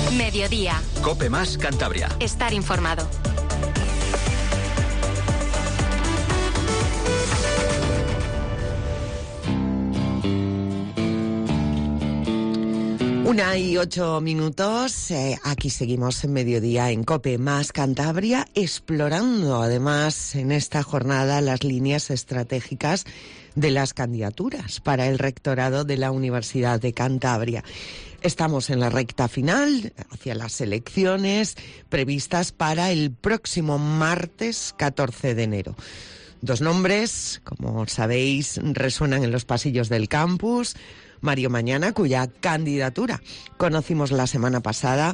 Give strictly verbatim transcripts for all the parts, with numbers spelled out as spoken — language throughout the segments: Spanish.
Mediodía. COPE más Cantabria. Estar informado. Una y ocho minutos, eh, aquí seguimos en Mediodía en COPE más Cantabria, explorando además en esta jornada las líneas estratégicas de las candidaturas para el rectorado de la Universidad de Cantabria. Estamos en la recta final, hacia las elecciones previstas para el próximo martes catorce de enero. Dos nombres, como sabéis, resuenan en los pasillos del campus. Mario Mañana, cuya candidatura conocimos la semana pasada,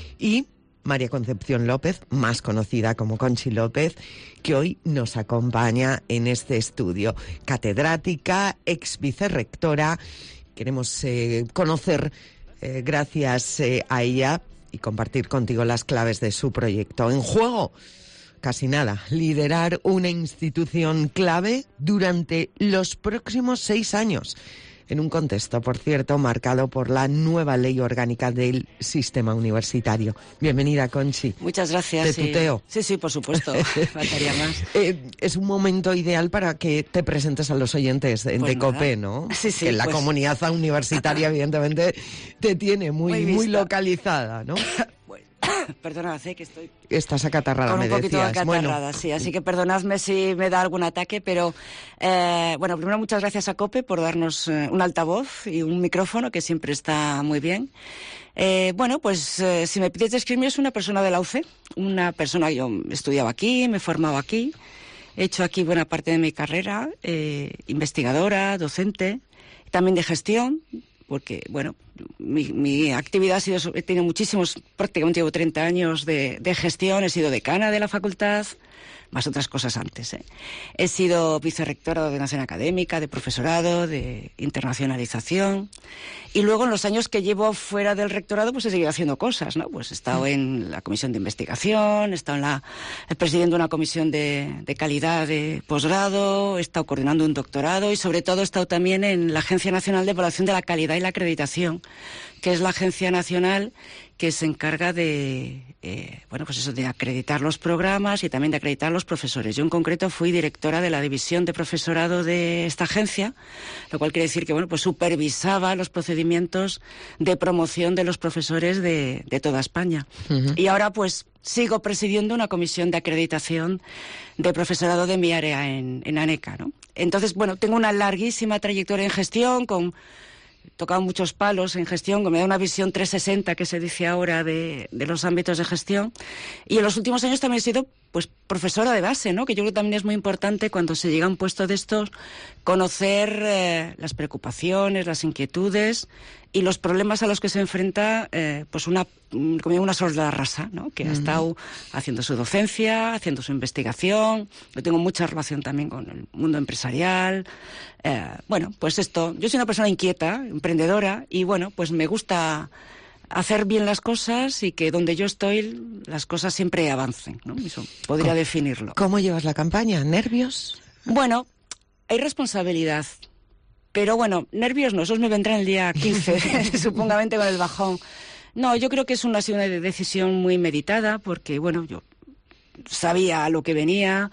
y María Concepción López, más conocida como Conchi López, que hoy nos acompaña en este estudio. Catedrática, ex vicerrectora. Queremos eh, conocer, eh, gracias eh, a ella, y compartir contigo las claves de su proyecto. En juego, casi nada, liderar una institución clave durante los próximos seis años. En un contexto, por cierto, marcado por la nueva ley orgánica del sistema universitario. Bienvenida, Conchi. Muchas gracias. Te tuteo. Sí, sí, por supuesto. Faltaría más. Eh, es un momento ideal para que te presentes a los oyentes de, pues de COPE, ¿no? Sí, sí. Que la pues... comunidad universitaria, evidentemente, te tiene muy, muy, muy localizada, ¿no? Perdonad, eh, que estoy... Estás acatarrada, con me un poquito decías. acatarrada, bueno. Sí, así que perdonadme si me da algún ataque, pero eh, bueno, primero muchas gracias a COPE por darnos eh, un altavoz y un micrófono, que siempre está muy bien. Eh, bueno, pues eh, si me pides describirme, es una persona de la U C, una persona, yo estudiaba aquí, me he formado aquí, he hecho aquí buena parte de mi carrera, eh, investigadora, docente, también de gestión, porque, bueno, mi, mi actividad ha sido, he tenido muchísimos, prácticamente llevo treinta años de, de gestión, he sido decana de la facultad, más otras cosas antes, ¿eh? He sido vicerrectora de ordenación académica, de profesorado, de internacionalización, y luego en los años que llevo fuera del rectorado pues he seguido haciendo cosas, ¿no? Pues he estado en la comisión de investigación, he estado en la, presidiendo una comisión de, de calidad de posgrado, he estado coordinando un doctorado y sobre todo he estado también en la Agencia Nacional de Evaluación de la Calidad y la Acreditación, que es la agencia nacional que se encarga de, eh, bueno, pues eso, de acreditar los programas y también de acreditar los profesores. Yo en concreto fui directora de la división de profesorado de esta agencia, lo cual quiere decir que, bueno, pues supervisaba los procedimientos de promoción de los profesores de, de toda España. Uh-huh. Y ahora, pues, sigo presidiendo una comisión de acreditación de profesorado de mi área en, en ANECA, ¿no? Entonces, bueno, tengo una larguísima trayectoria en gestión, con... He tocado muchos palos en gestión, que me da una visión trescientos sesenta, que se dice ahora, de, de los ámbitos de gestión. Y en los últimos años también he sido pues profesora de base, ¿no? Que yo creo que también es muy importante cuando se llega a un puesto de estos, conocer eh, las preocupaciones, las inquietudes y los problemas a los que se enfrenta eh, pues una, como una soldada rasa, ¿no? Que uh-huh. ha estado haciendo su docencia, haciendo su investigación. Yo tengo mucha relación también con el mundo empresarial. Eh, bueno, pues esto, yo soy una persona inquieta, emprendedora, y bueno, pues me gusta hacer bien las cosas y que donde yo estoy las cosas siempre avancen, ¿no? Eso podría ¿Cómo, definirlo. ¿Cómo llevas la campaña? ¿Nervios? Bueno, hay responsabilidad, pero bueno, nervios no, esos me vendrán el día quince, supongamente con el bajón. No, yo creo que es una, una decisión muy meditada, porque bueno, yo sabía a lo que venía.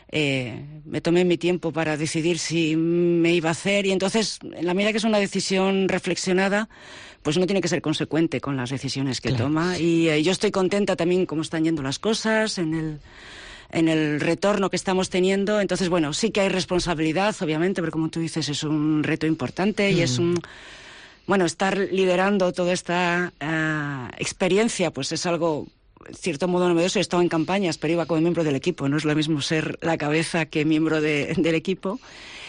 Eh, me tomé mi tiempo para decidir si me iba a hacer, y entonces, en la medida que es una decisión reflexionada, pues uno tiene que ser consecuente con las decisiones que claro. toma, y eh, yo estoy contenta también cómo están yendo las cosas, en el, en el retorno que estamos teniendo. Entonces, bueno, sí que hay responsabilidad, obviamente, pero como tú dices, es un reto importante, mm. y es un... Bueno, estar liderando toda esta uh, experiencia, pues es algo... en cierto modo novedoso. He estado en campañas, pero iba como miembro del equipo, no es lo mismo ser la cabeza que miembro de, del equipo,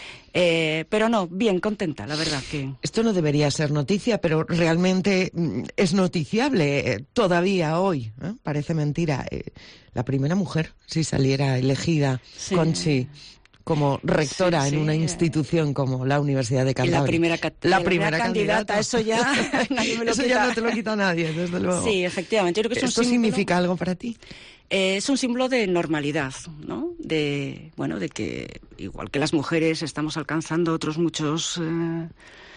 eh, pero no, bien, contenta, la verdad que... Esto no debería ser noticia, pero realmente es noticiable eh, todavía hoy, ¿eh? Parece mentira, eh, la primera mujer, si saliera elegida, sí. Conchi, como rectora sí, sí, en una institución como la Universidad de Cantabria. Y la primera, ca- la la primera, primera candidata, candidata, eso ya nadie me lo eso quita. ya no te lo quita nadie, desde luego. Sí, efectivamente. Yo creo que es ¿Esto un símbolo, significa algo para ti? Eh, es un símbolo de normalidad, ¿no? De, bueno, de que igual que las mujeres estamos alcanzando otros muchos... Eh,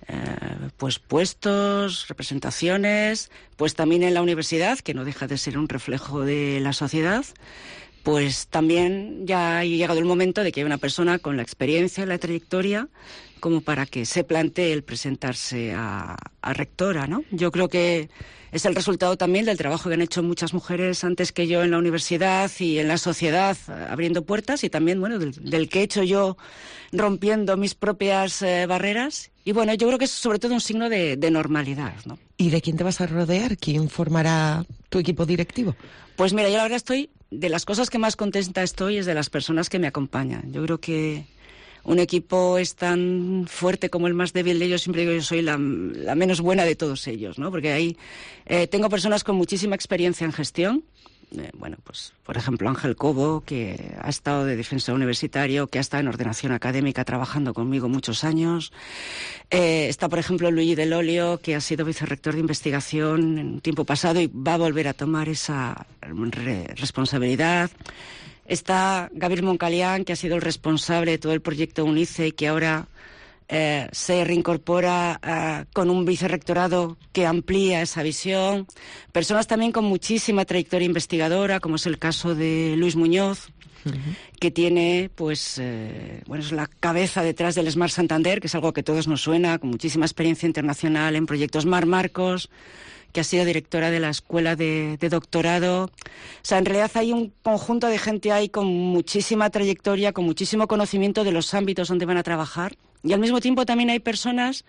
eh, pues puestos, representaciones, pues también en la universidad, que no deja de ser un reflejo de la sociedad, pues también ya ha llegado el momento de que haya una persona con la experiencia y la trayectoria como para que se plantee el presentarse a, a rectora, ¿no? Yo creo que es el resultado también del trabajo que han hecho muchas mujeres antes que yo en la universidad y en la sociedad, abriendo puertas, y también, bueno, del, del que he hecho yo rompiendo mis propias eh, barreras. Y bueno, yo creo que es sobre todo un signo de, de normalidad, ¿no? ¿Y de quién te vas a rodear? ¿Quién formará tu equipo directivo? Pues mira, yo la verdad estoy, de las cosas que más contenta estoy es de las personas que me acompañan. Yo creo que un equipo es tan fuerte como el más débil de ellos. Siempre digo que yo soy la, la menos buena de todos ellos, ¿no? Porque ahí eh, tengo personas con muchísima experiencia en gestión. Eh, bueno, pues por ejemplo Ángel Cobo, que ha estado de defensor universitario, que ha estado en ordenación académica trabajando conmigo muchos años. Eh, está por ejemplo Luigi Del Olio, que ha sido vicerrector de investigación en un tiempo pasado y va a volver a tomar esa re- responsabilidad. Está Gabriel Moncalián, que ha sido el responsable de todo el proyecto UNICE y que ahora eh, se reincorpora eh, con un vicerrectorado que amplía esa visión. Personas también con muchísima trayectoria investigadora, como es el caso de Luis Muñoz, uh-huh. que tiene, pues, eh, bueno, es la cabeza detrás del Smart Santander, que es algo que a todos nos suena, con muchísima experiencia internacional en proyectos Mar Marcos, que ha sido directora de la Escuela de, de Doctorado. O sea, en realidad hay un conjunto de gente ahí con muchísima trayectoria, con muchísimo conocimiento de los ámbitos donde van a trabajar. Y al mismo tiempo también hay personas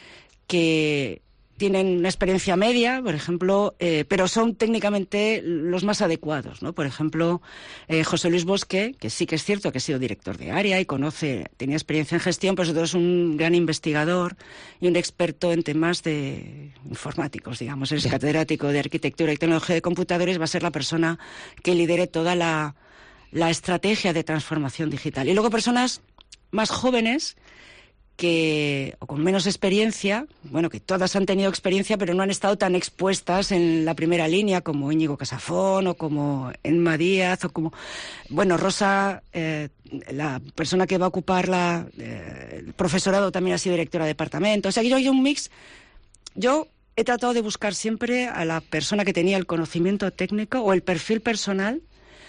que tienen una experiencia media, por ejemplo, eh, pero son técnicamente los más adecuados, ¿no? Por ejemplo, eh, José Luis Bosque, que sí que es cierto que ha sido director de área y conoce, tenía experiencia en gestión, pero sobre todo es un gran investigador y un experto en temas de informáticos, digamos. Es catedrático de arquitectura y tecnología de computadores, va a ser la persona que lidere toda la, la estrategia de transformación digital. Y luego personas más jóvenes, que, o con menos experiencia, bueno, que todas han tenido experiencia, pero no han estado tan expuestas en la primera línea como Íñigo Casafón o como Emma Díaz o como, bueno, Rosa, eh, la persona que va a ocupar la, eh, el profesorado también ha sido directora de departamento. O sea, que yo hay un mix. Yo he tratado de buscar siempre a la persona que tenía el conocimiento técnico o el perfil personal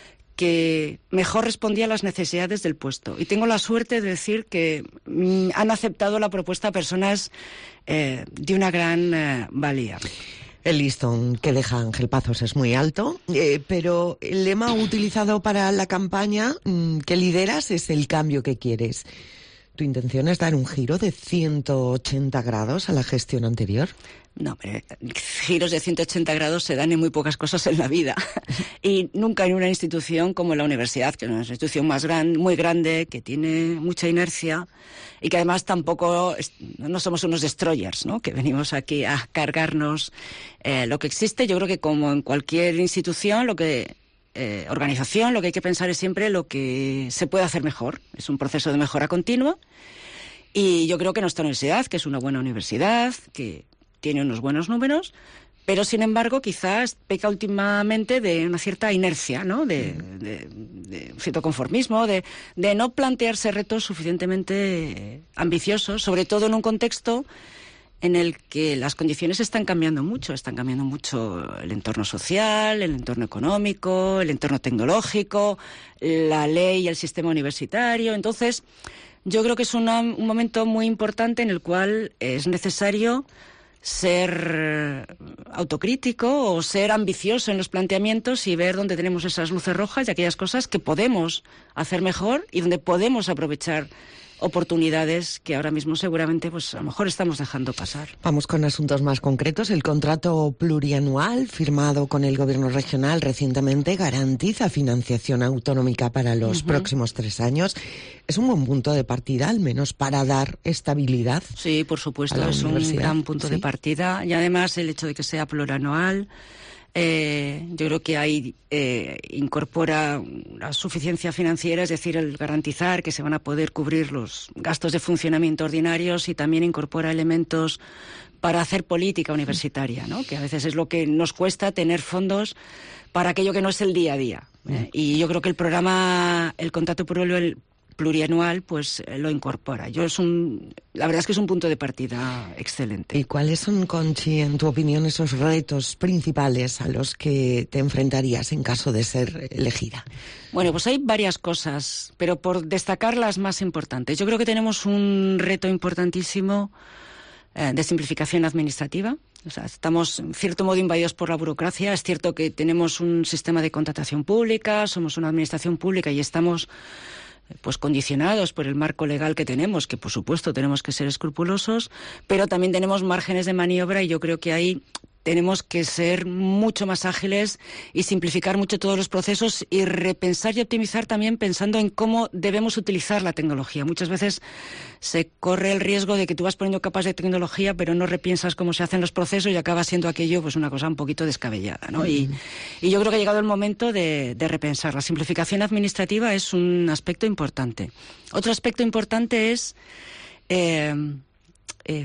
que mejor respondía a las necesidades del puesto. Y tengo la suerte de decir que mm, han aceptado la propuesta personas eh, de una gran eh, valía. El listón que deja Ángel Pazos es muy alto, eh, pero el lema utilizado para la campaña mm, que lideras es el cambio que quieres. ¿Tu intención es dar un giro de ciento ochenta grados a la gestión anterior? No, pero giros de ciento ochenta grados se dan en muy pocas cosas en la vida. Y nunca en una institución como la universidad, que es una institución más gran, muy grande, que tiene mucha inercia y que además tampoco no somos unos destroyers, ¿no? Que venimos aquí a cargarnos eh, lo que existe. Yo creo que como en cualquier institución, lo que eh, organización, lo que hay que pensar es siempre lo que se puede hacer mejor. Es un proceso de mejora continua. Y yo creo que nuestra universidad, que es una buena universidad, que tiene unos buenos números, pero sin embargo quizás peca últimamente de una cierta inercia, ¿no? De, de, de cierto conformismo, de, de no plantearse retos suficientemente ambiciosos, sobre todo en un contexto en el que las condiciones están cambiando mucho. Están cambiando mucho el entorno social, el entorno económico, el entorno tecnológico, la ley y el sistema universitario. Entonces, yo creo que es una, un momento muy importante en el cual es necesario ser autocrítico o ser ambicioso en los planteamientos y ver dónde tenemos esas luces rojas y aquellas cosas que podemos hacer mejor y donde podemos aprovechar oportunidades que ahora mismo seguramente pues a lo mejor estamos dejando pasar. Vamos con asuntos más concretos. El contrato plurianual firmado con el Gobierno regional recientemente garantiza financiación autonómica para los uh-huh. próximos tres años. Es un buen punto de partida, al menos para dar estabilidad. Sí, por supuesto, es un gran punto ¿Sí? de partida. Y además el hecho de que sea plurianual, Eh, yo creo que ahí eh, incorpora la suficiencia financiera, es decir, el garantizar que se van a poder cubrir los gastos de funcionamiento ordinarios, y también incorpora elementos para hacer política universitaria, ¿no? Que a veces es lo que nos cuesta, tener fondos para aquello que no es el día a día. ¿eh? Y yo creo que el programa, el contrato plurianual plurianual, pues lo incorpora. Yo es un, la verdad es que es un punto de partida excelente. ¿Y cuáles son, Conchi, en tu opinión, esos retos principales a los que te enfrentarías en caso de ser elegida? Bueno, pues hay varias cosas, pero por destacar las más importantes. Yo creo que tenemos un reto importantísimo eh, de simplificación administrativa. O sea, estamos en cierto modo invadidos por la burocracia. Es cierto que tenemos un sistema de contratación pública, somos una administración pública y estamos pues condicionados por el marco legal que tenemos, que por supuesto tenemos que ser escrupulosos, pero también tenemos márgenes de maniobra y yo creo que ahí tenemos que ser mucho más ágiles y simplificar mucho todos los procesos y repensar y optimizar también pensando en cómo debemos utilizar la tecnología. Muchas veces se corre el riesgo de que tú vas poniendo capas de tecnología pero no repiensas cómo se hacen los procesos y acaba siendo aquello pues una cosa un poquito descabellada, ¿no? Y, y yo creo que ha llegado el momento de, de repensar. La simplificación administrativa es un aspecto importante. Otro aspecto importante es eh, eh,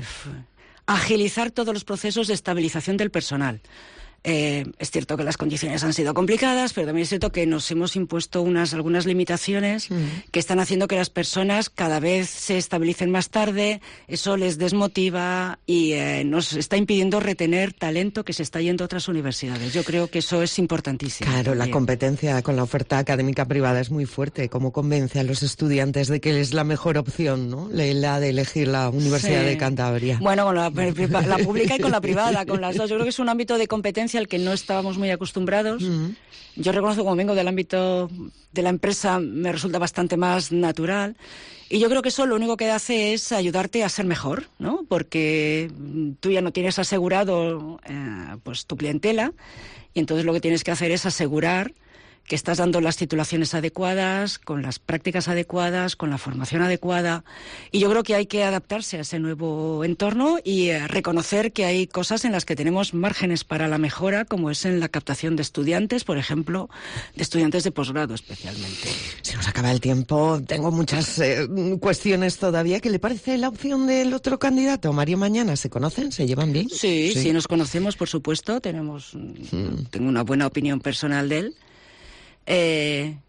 agilizar todos los procesos de estabilización del personal. Eh, es cierto que las condiciones han sido complicadas, pero también es cierto que nos hemos impuesto unas algunas limitaciones mm. que están haciendo que las personas cada vez se estabilicen más tarde, eso les desmotiva y eh, nos está impidiendo retener talento que se está yendo a otras universidades. Yo creo que eso es importantísimo. Claro, también. La competencia con la oferta académica privada es muy fuerte. ¿Cómo convence a los estudiantes de que es la mejor opción, ¿no? la de elegir la Universidad sí. de Cantabria? Bueno, con la, la pública y con la privada, con las dos. Yo creo que es un ámbito de competencia al que no estábamos muy acostumbrados. Mm. Yo reconozco, como vengo del ámbito de la empresa, me resulta bastante más natural. Y yo creo que eso lo único que hace es ayudarte a ser mejor, ¿no? Porque tú ya no tienes asegurado eh, pues tu clientela y entonces lo que tienes que hacer es asegurar que estás dando las titulaciones adecuadas, con las prácticas adecuadas, con la formación adecuada. Y yo creo que hay que adaptarse a ese nuevo entorno y eh, reconocer que hay cosas en las que tenemos márgenes para la mejora, como es en la captación de estudiantes, por ejemplo, de estudiantes de posgrado especialmente. Se nos acaba el tiempo. Tengo muchas eh, cuestiones todavía. ¿Qué le parece la opción del otro candidato, Mario Mañana? ¿Se conocen? ¿Se llevan bien? Sí, sí, sí nos conocemos, por supuesto. Tenemos, hmm. Tengo una buena opinión personal de él. Eh,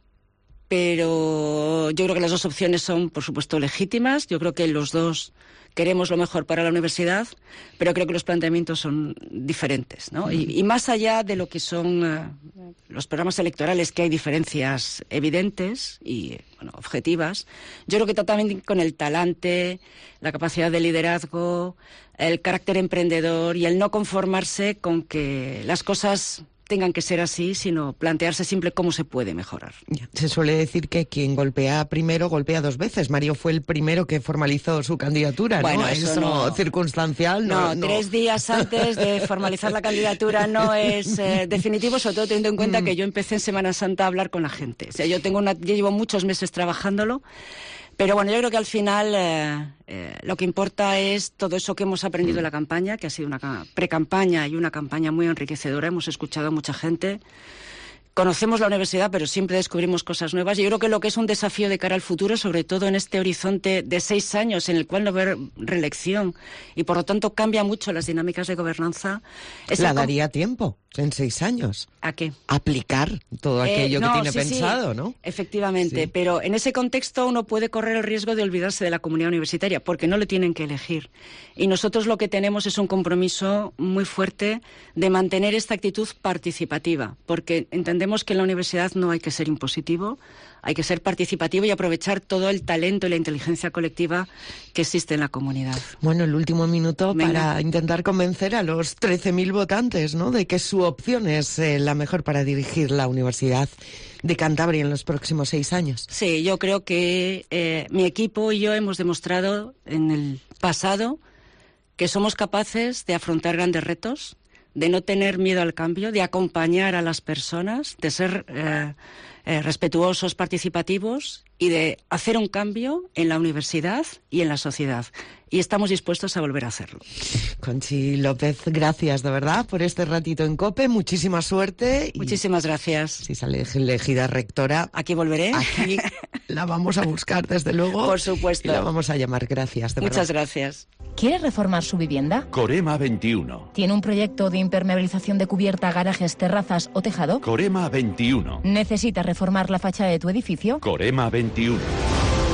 pero yo creo que las dos opciones son, por supuesto, legítimas. Yo creo que los dos queremos lo mejor para la universidad, pero creo que los planteamientos son diferentes, ¿no? Y, y más allá de lo que son uh, los programas electorales, que hay diferencias evidentes y bueno, objetivas, yo creo que también con el talante, la capacidad de liderazgo, el carácter emprendedor y el no conformarse con que las cosas tengan que ser así, sino plantearse siempre cómo se puede mejorar. Se suele decir que quien golpea primero golpea dos veces. Mario fue el primero que formalizó su candidatura, bueno, ¿no? Eso, eso no circunstancial. No, no, no, tres días antes de formalizar la candidatura no es eh, definitivo, sobre todo teniendo en cuenta mm. que yo empecé en Semana Santa a hablar con la gente. O sea, yo tengo una, yo llevo muchos meses trabajándolo. Pero bueno, yo creo que al final eh, eh, lo que importa es todo eso que hemos aprendido en la campaña, que ha sido una pre-campaña y una campaña muy enriquecedora. Hemos escuchado a mucha gente. Conocemos la universidad, pero siempre descubrimos cosas nuevas. Y yo creo que lo que es un desafío de cara al futuro, sobre todo en este horizonte de seis años en el cual no va a haber reelección y por lo tanto cambia mucho las dinámicas de gobernanza. Es ¿La daría tiempo en seis años? ¿A qué? Aplicar todo aquello eh, no, que tiene sí, pensado, sí, ¿no? Efectivamente, Sí. Pero en ese contexto uno puede correr el riesgo de olvidarse de la comunidad universitaria, porque no le tienen que elegir. Y nosotros lo que tenemos es un compromiso muy fuerte de mantener esta actitud participativa, porque entendemos que en la universidad no hay que ser impositivo, hay que ser participativo y aprovechar todo el talento y la inteligencia colectiva que existe en la comunidad. Bueno, el último minuto Venga. Para intentar convencer a los trece mil votantes, ¿no?, de que su opción es eh, la mejor para dirigir la Universidad de Cantabria en los próximos seis años. Sí, yo creo que eh, mi equipo y yo hemos demostrado en el pasado que somos capaces de afrontar grandes retos, de no tener miedo al cambio, de acompañar a las personas, de ser eh, eh, respetuosos, participativos y de hacer un cambio en la universidad y en la sociedad. Y estamos dispuestos a volver a hacerlo. Conchi López, gracias de verdad por este ratito en COPE. Muchísima suerte. Y muchísimas gracias. Si sale elegida rectora, aquí volveré. Aquí la vamos a buscar, desde luego. Por supuesto. Y la vamos a llamar. Gracias. De Muchas verdad. gracias. ¿Quiere reformar su vivienda? Corema veintiuno. ¿Tiene un proyecto de impermeabilización de cubierta, garajes, terrazas o tejado? Corema veintiuno. ¿Necesita reformar la fachada de tu edificio? Corema veintiuno.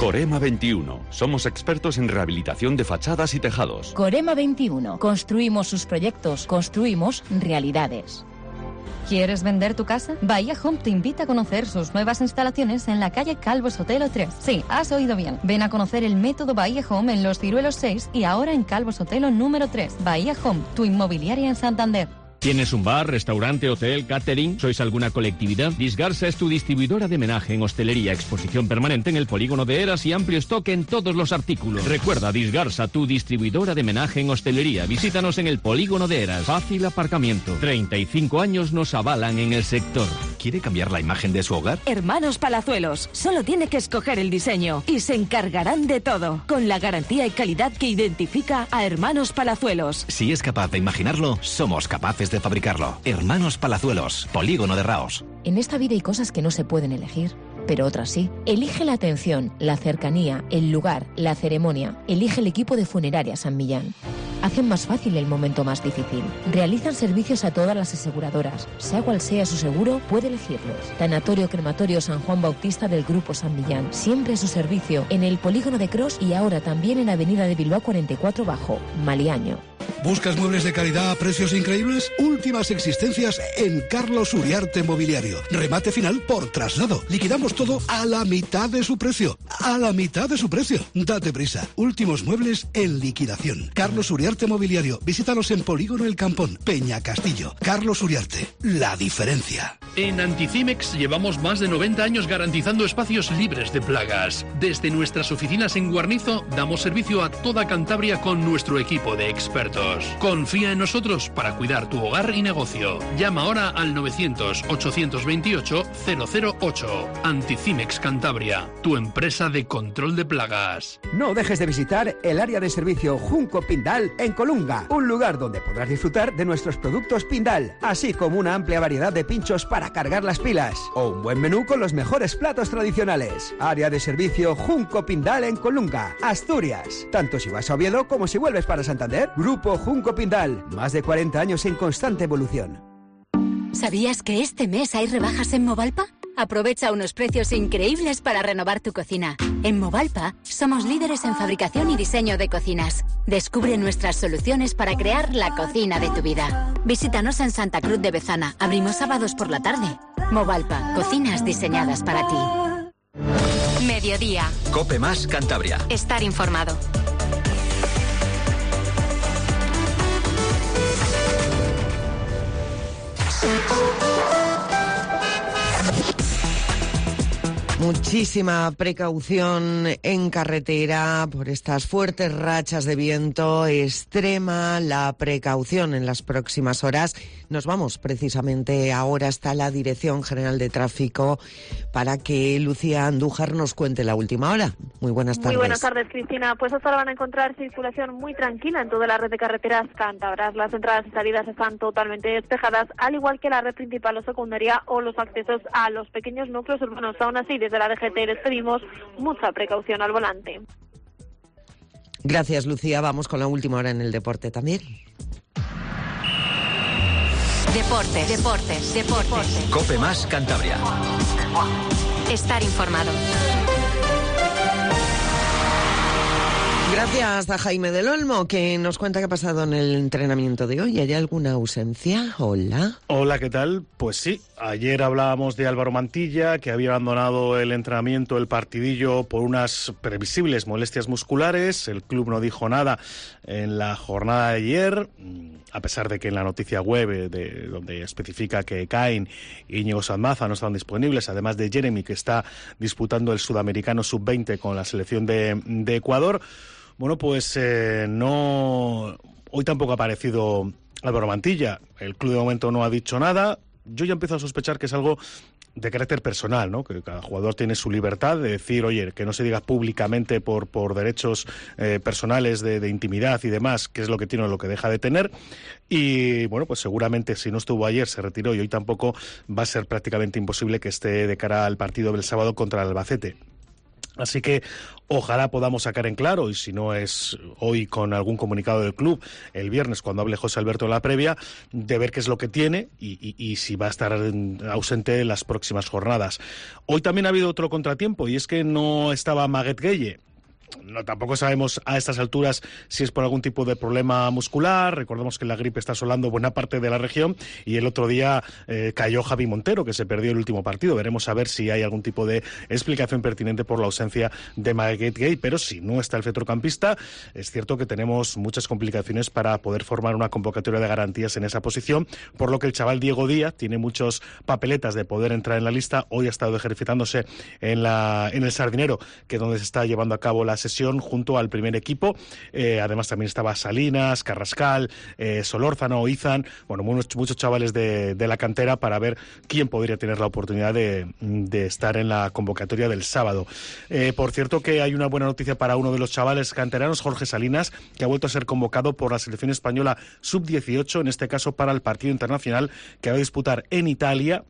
Corema veintiuno. Somos expertos en rehabilitación de fachadas y tejados. Corema veintiuno. Construimos sus proyectos, construimos realidades. ¿Quieres vender tu casa? Bahía Home te invita a conocer sus nuevas instalaciones en la calle Calvo Sotelo tres. Sí, has oído bien. Ven a conocer el método Bahía Home en Los Ciruelos seis y ahora en Calvo Sotelo número tres. Bahía Home, tu inmobiliaria en Santander. ¿Tienes un bar, restaurante, hotel, catering? ¿Sois alguna colectividad? Disgarsa es tu distribuidora de menaje en hostelería, exposición permanente en el polígono de Eras y amplio stock en todos los artículos. Recuerda, Disgarsa, tu distribuidora de menaje en hostelería. Visítanos en el polígono de Eras. Fácil aparcamiento. treinta y cinco años nos avalan en el sector. ¿Quiere cambiar la imagen de su hogar? Hermanos Palazuelos. Solo tiene que escoger el diseño y se encargarán de todo, con la garantía y calidad que identifica a Hermanos Palazuelos. Si es capaz de imaginarlo, somos capaces de fabricarlo. Hermanos Palazuelos, polígono de Raos. En esta vida hay cosas que no se pueden elegir, pero otras sí. Elige la atención, la cercanía, el lugar, la ceremonia. Elige el equipo de Funeraria San Millán. Hacen más fácil el momento más difícil. Realizan servicios a todas las aseguradoras. Sea cual sea su seguro, puede elegirlos. Tanatorio Crematorio San Juan Bautista del Grupo San Millán. Siempre a su servicio en el polígono de Cros y ahora también en Avenida de Bilbao cuarenta y cuatro Bajo, Maliaño. ¿Buscas muebles de calidad a precios increíbles? Últimas existencias en Carlos Uriarte Mobiliario. Remate final por traslado. Liquidamos todo a la mitad de su precio. A la mitad de su precio. Date prisa. Últimos muebles en liquidación. Carlos Uriarte Mobiliario. Visítanos en Polígono El Campón, Peña Castillo. Carlos Uriarte. La diferencia. En Anticimex llevamos más de noventa años garantizando espacios libres de plagas. Desde nuestras oficinas en Guarnizo damos servicio a toda Cantabria con nuestro equipo de expertos. Confía en nosotros para cuidar tu hogar y negocio. Llama ahora al novecientos, ochocientos veintiocho, cero cero ocho. Anticimex Cantabria, tu empresa de control de plagas. No dejes de visitar el área de servicio Junco Pindal en Colunga, un lugar donde podrás disfrutar de nuestros productos Pindal, así como una amplia variedad de pinchos para cargar las pilas o un buen menú con los mejores platos tradicionales. Área de servicio Junco Pindal en Colunga, Asturias. Tanto si vas a Oviedo como si vuelves para Santander. Grupo Junco Pindal, más de cuarenta años en constante evolución. ¿Sabías que este mes hay rebajas en Movalpa? Aprovecha unos precios increíbles para renovar tu cocina. En Movalpa somos líderes en fabricación y diseño de cocinas. Descubre nuestras soluciones para crear la cocina de tu vida. Visítanos en Santa Cruz de Bezana. Abrimos sábados por la tarde. Movalpa, cocinas diseñadas para ti. Mediodía. Cope Más Cantabria. Estar informado. Muchísima precaución en carretera por estas fuertes rachas de viento. Extrema la precaución en las próximas horas. Nos vamos precisamente ahora hasta la Dirección General de Tráfico para que Lucía Andújar nos cuente la última hora. Muy buenas tardes. Muy buenas tardes, Cristina. Pues hasta ahora van a encontrar circulación muy tranquila en toda la red de carreteras cántabras. Las entradas y salidas están totalmente despejadas, al igual que la red principal o secundaria o los accesos a los pequeños núcleos urbanos. Aún así, desde la D G T les pedimos mucha precaución al volante. Gracias, Lucía. Vamos con la última hora en el deporte también. Deportes, deportes, deportes. Cope Más Cantabria. Estar informado. Gracias a Jaime del Olmo, que nos cuenta qué ha pasado en el entrenamiento de hoy. ¿Hay alguna ausencia? Hola. Hola, ¿qué tal? Pues sí, ayer hablábamos de Álvaro Mantilla, que había abandonado el entrenamiento, el partidillo, por unas previsibles molestias musculares. El club no dijo nada en la jornada de ayer, a pesar de que en la noticia web, de, donde especifica que Caín y Íñigo Sanmaza no están disponibles, además de Jeremy, que está disputando el Sudamericano sub veinte con la selección de, de Ecuador. Bueno, pues eh, no... Hoy tampoco ha aparecido Álvaro Mantilla. El club de momento no ha dicho nada. Yo ya empiezo a sospechar que es algo de carácter personal, ¿no? Que cada jugador tiene su libertad de decir, oye, que no se diga públicamente por, por derechos eh, personales de, de intimidad y demás, qué es lo que tiene o lo que deja de tener. Y bueno, pues seguramente si no estuvo ayer, se retiró y hoy tampoco, va a ser prácticamente imposible que esté de cara al partido del sábado contra el Albacete. Así que ojalá podamos sacar en claro, y si no es hoy con algún comunicado del club, el viernes cuando hable José Alberto en la previa, de ver qué es lo que tiene y, y, y si va a estar ausente en las próximas jornadas. Hoy también ha habido otro contratiempo, y es que no estaba Maguette Gueye. No, tampoco sabemos a estas alturas si es por algún tipo de problema muscular. Recordemos que la gripe está asolando buena parte de la región, y el otro día eh, cayó Javi Montero, que se perdió el último partido. Veremos a ver si hay algún tipo de explicación pertinente por la ausencia de Maguette Gueye, pero si no está el centrocampista, es cierto que tenemos muchas complicaciones para poder formar una convocatoria de garantías en esa posición, por lo que el chaval Diego Díaz tiene muchos papeletas de poder entrar en la lista. Hoy ha estado ejercitándose en, la, en el Sardinero, que es donde se está llevando a cabo la sesión junto al primer equipo. Eh, además también estaba Salinas, Carrascal, eh, Solórzano, Izan, bueno, muchos, muchos chavales de, de la cantera, para ver quién podría tener la oportunidad de, de estar en la convocatoria del sábado. Eh, por cierto, que hay una buena noticia para uno de los chavales canteranos, Jorge Salinas, que ha vuelto a ser convocado por la selección española sub dieciocho, en este caso para el partido internacional que va a disputar en Italia,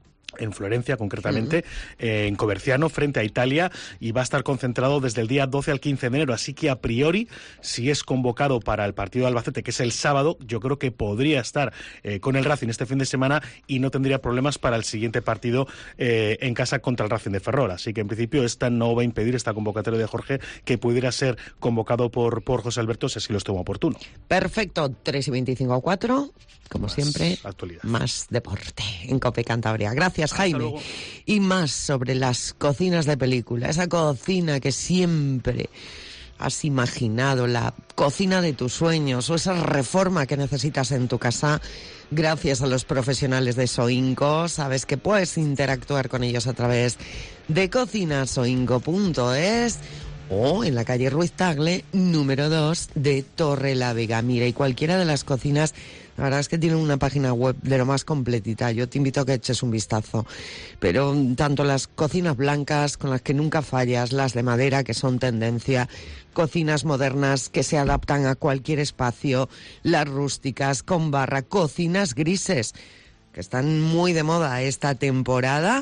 en Florencia concretamente, uh-huh. eh, en Coverciano, frente a Italia, y va a estar concentrado desde el día doce al quince de enero, así que a priori, si es convocado para el partido de Albacete, que es el sábado, yo creo que podría estar eh, con el Racing este fin de semana y no tendría problemas para el siguiente partido eh, en casa contra el Racing de Ferrol. Así que en principio esta no va a impedir, esta convocatoria de Jorge, que pudiera ser convocado por, por José Alberto, si así lo estuvo oportuno. Perfecto, tres y veinticinco a cuatro, como más siempre, actualidad. Más deporte en COPE Cantabria. Gracias, Jaime. Y más sobre las cocinas de película, esa cocina que siempre has imaginado, la cocina de tus sueños, o esa reforma que necesitas en tu casa. Gracias a los profesionales de Soinco, sabes que puedes interactuar con ellos a través de cocinasoinco punto es o en la calle Ruiz Tagle, número dos de Torrelavega. Mira, y cualquiera de las cocinas, la verdad es que tienen una página web de lo más completita. Yo te invito a que eches un vistazo. Pero tanto las cocinas blancas, con las que nunca fallas, las de madera, que son tendencia, cocinas modernas que se adaptan a cualquier espacio, las rústicas con barra, cocinas grises, que están muy de moda esta temporada,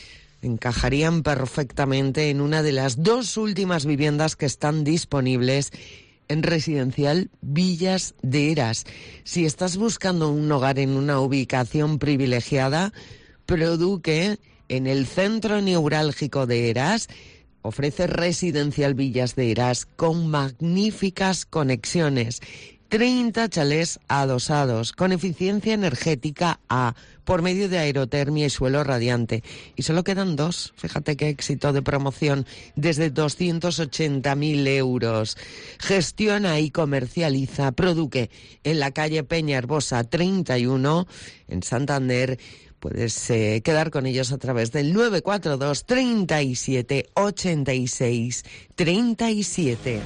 encajarían perfectamente en una de las dos últimas viviendas que están disponibles en Residencial Villas de Heras. Si estás buscando un hogar en una ubicación privilegiada, Produque, en el centro neurálgico de Heras, ofrece Residencial Villas de Heras con magníficas conexiones. treinta chalés adosados con eficiencia energética A, por medio de aerotermia y suelo radiante. Y solo quedan dos. Fíjate qué éxito de promoción, desde doscientos ochenta mil euros. Gestiona y comercializa Produque en la calle Peña Herbosa treinta y uno, en Santander. Puedes eh, quedar con ellos a través del nueve cuatro dos, treinta y siete, ochenta y seis, treinta y siete.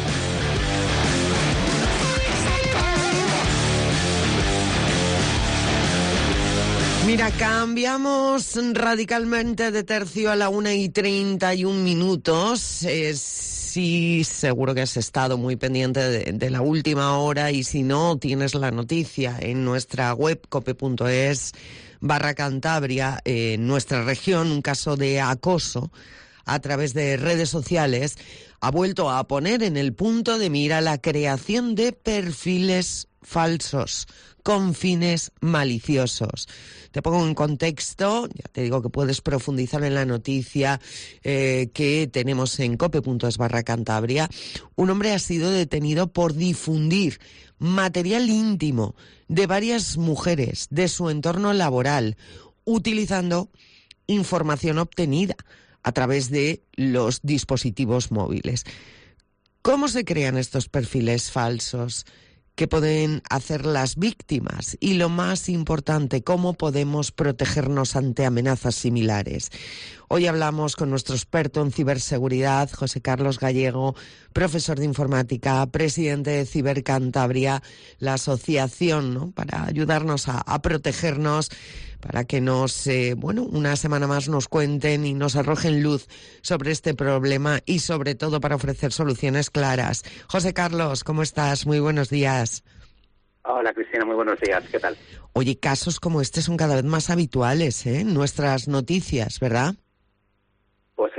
Mira, cambiamos radicalmente de tercio a la una y treinta y un minutos. Eh, sí, seguro que has estado muy pendiente de, de la última hora, y si no, tienes la noticia en nuestra web cope punto es barra Cantabria. Eh, en nuestra región, un caso de acoso a través de redes sociales ha vuelto a poner en el punto de mira la creación de perfiles falsos con fines maliciosos. Te pongo en contexto, ya te digo que puedes profundizar en la noticia eh, que tenemos en cope punto es barra Cantabria. Un hombre ha sido detenido por difundir material íntimo de varias mujeres de su entorno laboral, utilizando información obtenida a través de los dispositivos móviles. ¿Cómo se crean estos perfiles falsos? ¿Qué pueden hacer las víctimas? Y lo más importante, ¿cómo podemos protegernos ante amenazas similares? Hoy hablamos con nuestro experto en ciberseguridad, José Carlos Gallego, profesor de informática, presidente de Ciber Cantabria, la asociación, ¿no?, para ayudarnos a, a protegernos, para que nos, eh, bueno, una semana más nos cuenten y nos arrojen luz sobre este problema, y sobre todo para ofrecer soluciones claras. José Carlos, ¿cómo estás? Muy buenos días. Hola, Cristina, muy buenos días. ¿Qué tal? Oye, casos como este son cada vez más habituales, ¿eh?, en nuestras noticias, ¿verdad? Pues sí, sí,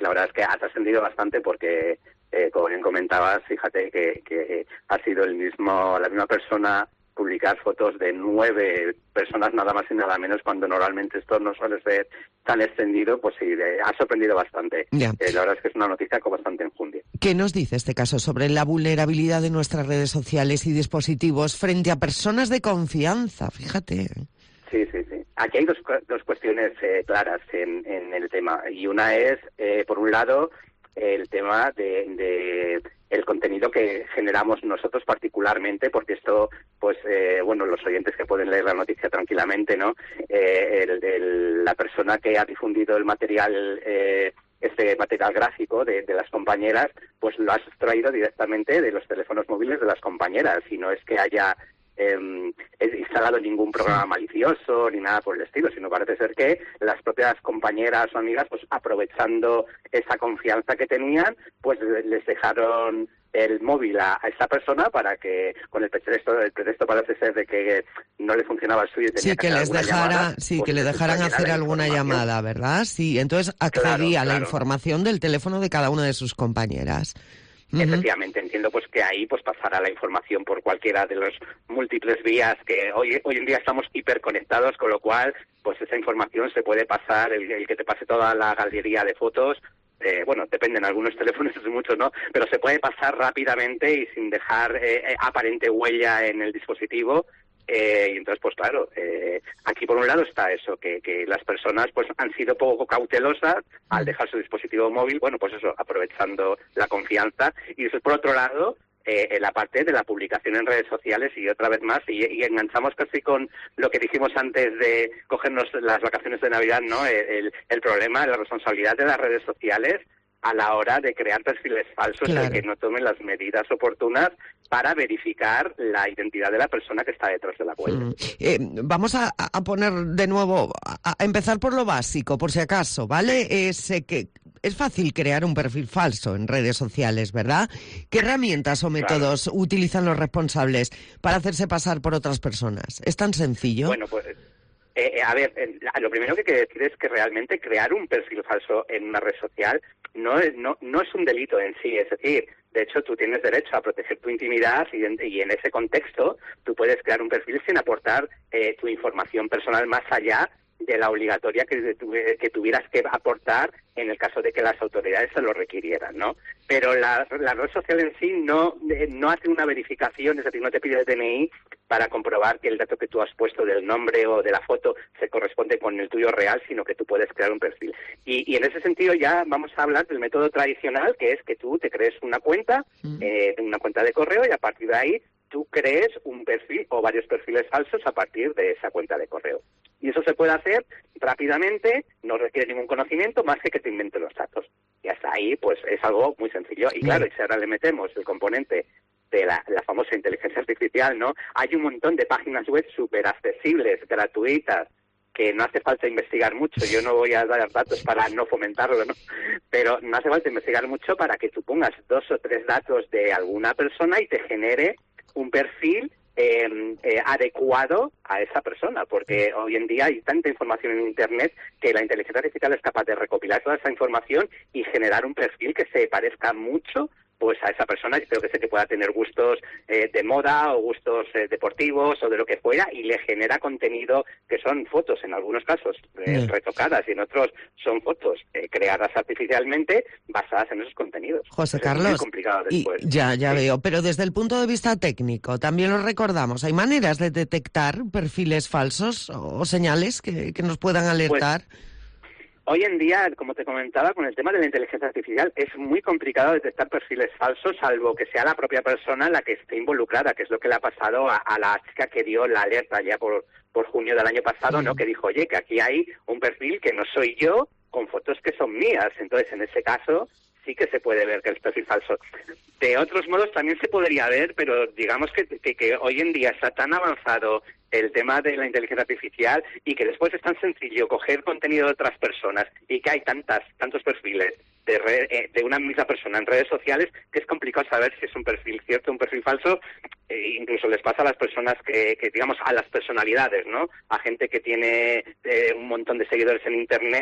la verdad es que ha trascendido bastante porque, eh, como bien comentabas, fíjate que, que ha sido el mismo, la misma persona publicar fotos de nueve personas nada más y nada menos, cuando normalmente esto no suele ser tan extendido, pues sí, de, ha sorprendido bastante. Eh, la verdad es que es una noticia con bastante enjundia. ¿Qué nos dice este caso sobre la vulnerabilidad de nuestras redes sociales y dispositivos frente a personas de confianza? Fíjate. Sí, sí, sí. Aquí hay dos, dos cuestiones eh, claras en, en el tema. Y una es, eh, por un lado, el tema de, de el contenido que generamos nosotros particularmente, porque esto, pues, eh, bueno, los oyentes que pueden leer la noticia tranquilamente, ¿no? Eh, el, el, la persona que ha difundido el material, eh, este material gráfico de, de las compañeras, pues lo ha extraído directamente de los teléfonos móviles de las compañeras, y no es que haya Eh, he instalado ningún programa malicioso ni nada por el estilo, sino parece ser que las propias compañeras o amigas, pues aprovechando esa confianza que tenían, pues les dejaron el móvil a, a esa persona para que, con el pretexto, el pretexto parece ser de que no le funcionaba el suyo y tenía sí, que, que les dejara, llamada, sí, pues que le dejaran hacer alguna llamada, ¿verdad? Sí, entonces accedía claro, a la claro. información del teléfono de cada una de sus compañeras. Efectivamente, entiendo pues que ahí pues pasará la información por cualquiera de los múltiples vías que hoy hoy en día estamos hiperconectados, con lo cual pues esa información se puede pasar, el, el que te pase toda la galería de fotos, eh, bueno, dependen algunos teléfonos y muchos, ¿no? Pero se puede pasar rápidamente y sin dejar eh, aparente huella en el dispositivo. Eh, y entonces, pues claro, eh, aquí por un lado está eso, que, que las personas pues han sido poco cautelosas al dejar su dispositivo móvil, bueno, pues eso, aprovechando la confianza. Y después, por otro lado, eh, en la parte de la publicación en redes sociales, y otra vez más, y, y enganchamos casi con lo que dijimos antes de cogernos las vacaciones de Navidad, ¿no? El, el, el problema, la responsabilidad de las redes sociales a la hora de crear perfiles falsos, claro. de que no tomen las medidas oportunas para verificar la identidad de la persona que está detrás de la cuenta. Mm. Eh, vamos a, a poner de nuevo, a, a empezar por lo básico, por si acaso, ¿vale? Es eh, que es fácil crear un perfil falso en redes sociales, ¿verdad? ¿Qué herramientas o métodos claro. utilizan los responsables para hacerse pasar por otras personas? ¿Es tan sencillo? Bueno, pues... Eh, a ver, eh, lo primero que hay que decir es que realmente crear un perfil falso en una red social no es, no, no es un delito en sí, es decir, de hecho tú tienes derecho a proteger tu intimidad y en, y en ese contexto tú puedes crear un perfil sin aportar eh, tu información personal más allá de la obligatoria que, que tuvieras que aportar en el caso de que las autoridades se lo requirieran, ¿no? Pero la, la red social en sí no, no hace una verificación, es decir, no te pide el D N I para comprobar que el dato que tú has puesto del nombre o de la foto se corresponde con el tuyo real, sino que tú puedes crear un perfil. Y, y en ese sentido ya vamos a hablar del método tradicional, que es que tú te crees una cuenta, mm. eh, una cuenta de correo, y a partir de ahí tú crees un perfil o varios perfiles falsos a partir de esa cuenta de correo. Y eso se puede hacer rápidamente, no requiere ningún conocimiento más que que te invente los datos. Y hasta ahí, pues es algo muy sencillo. Y claro, y si ahora le metemos el componente de la, la famosa inteligencia artificial, ¿no? Hay un montón de páginas web súper accesibles, gratuitas, que no hace falta investigar mucho. Yo no voy a dar datos para no fomentarlo, ¿no? Pero no hace falta investigar mucho para que tú pongas dos o tres datos de alguna persona y te genere un perfil eh, eh, adecuado a esa persona, porque hoy en día hay tanta información en Internet que la inteligencia artificial es capaz de recopilar toda esa información y generar un perfil que se parezca mucho pues a esa persona. Yo creo que sé que pueda tener gustos eh, de moda o gustos eh, deportivos o de lo que fuera, y le genera contenido que son fotos en algunos casos eh, mm. retocadas, y en otros son fotos eh, creadas artificialmente basadas en esos contenidos. José Entonces, Carlos, es muy complicado después. Y ya, ya sí. veo, pero desde el punto de vista técnico, también lo recordamos, ¿hay maneras de detectar perfiles falsos o señales que, que nos puedan alertar? Pues, hoy en día, como te comentaba, con el tema de la inteligencia artificial es muy complicado detectar perfiles falsos, salvo que sea la propia persona la que esté involucrada, que es lo que le ha pasado a, a la chica que dio la alerta ya por, por junio del año pasado, sí. ¿no? Que dijo, oye, que aquí hay un perfil que no soy yo, con fotos que son mías. Entonces, en ese caso, sí que se puede ver que es perfil falso. De otros modos también se podría ver, pero digamos que, que, que hoy en día está tan avanzado el tema de la inteligencia artificial, y que después es tan sencillo coger contenido de otras personas, y que hay tantas tantos perfiles de, red, eh, de una misma persona en redes sociales, que es complicado saber si es un perfil cierto o un perfil falso. Eh, incluso les pasa a las personas que, que, digamos, a las personalidades, ¿no? A gente que tiene eh, un montón de seguidores en Internet,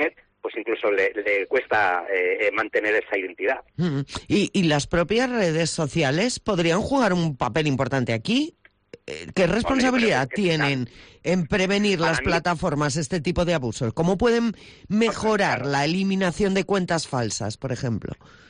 pues incluso le, le cuesta eh, mantener esa identidad. Mm. ¿Y, ¿Y las propias redes sociales podrían jugar un papel importante aquí? ¿Qué responsabilidad que tienen en prevenir las mí... plataformas este tipo de abusos? ¿Cómo pueden mejorar claro. la eliminación de cuentas falsas, por ejemplo?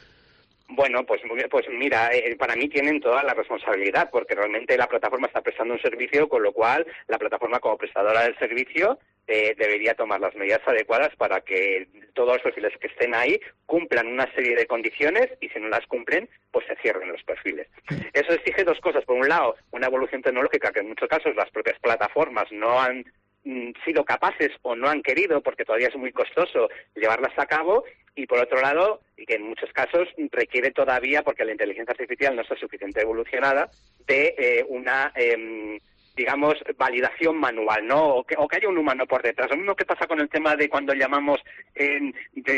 Bueno, pues, pues mira, eh, para mí tienen toda la responsabilidad, porque realmente la plataforma está prestando un servicio, con lo cual la plataforma como prestadora del servicio eh, debería tomar las medidas adecuadas para que todos los perfiles que estén ahí cumplan una serie de condiciones y si no las cumplen, pues se cierren los perfiles. Eso exige dos cosas. Por un lado, una evolución tecnológica que en muchos casos las propias plataformas no han mm, sido capaces o no han querido, porque todavía es muy costoso llevarlas a cabo. Y por otro lado, y que en muchos casos requiere todavía, porque la inteligencia artificial no está suficientemente evolucionada, de eh, una, eh, digamos, validación manual, ¿no? O que, o que haya un humano por detrás. Lo mismo que pasa con el tema de cuando llamamos eh,